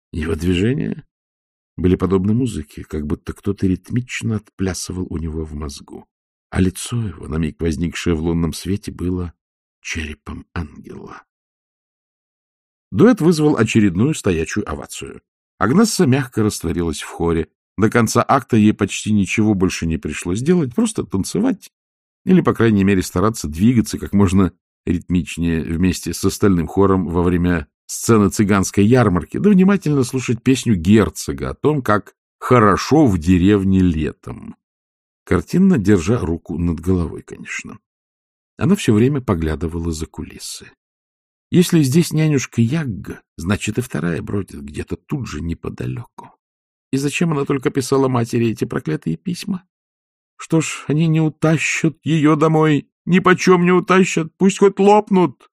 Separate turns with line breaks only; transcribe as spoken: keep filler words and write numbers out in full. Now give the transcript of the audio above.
Его движения были подобны музыке, как будто кто-то ритмично отплясывал у него в мозгу, а лицо его, на миг возникшее в лунном свете, было черепом ангела. Дуэт вызвал очередную стоячую овацию. Агнесса мягко растворилась в хоре. До конца акта ей почти ничего больше не пришлось делать, просто танцевать или, по крайней мере, стараться двигаться как можно ритмичнее вместе с остальным хором во время сцены цыганской ярмарки, да внимательно слушать песню герцога о том, как хорошо в деревне летом. Картинно держа руку над головой, конечно. Она все время поглядывала за кулисы. Если здесь нянюшка Ягга, значит, и вторая бродит где-то тут же неподалеку. И зачем она только писала матери эти проклятые письма? Что ж, они не утащат ее домой, ни почем не утащат, пусть хоть лопнут.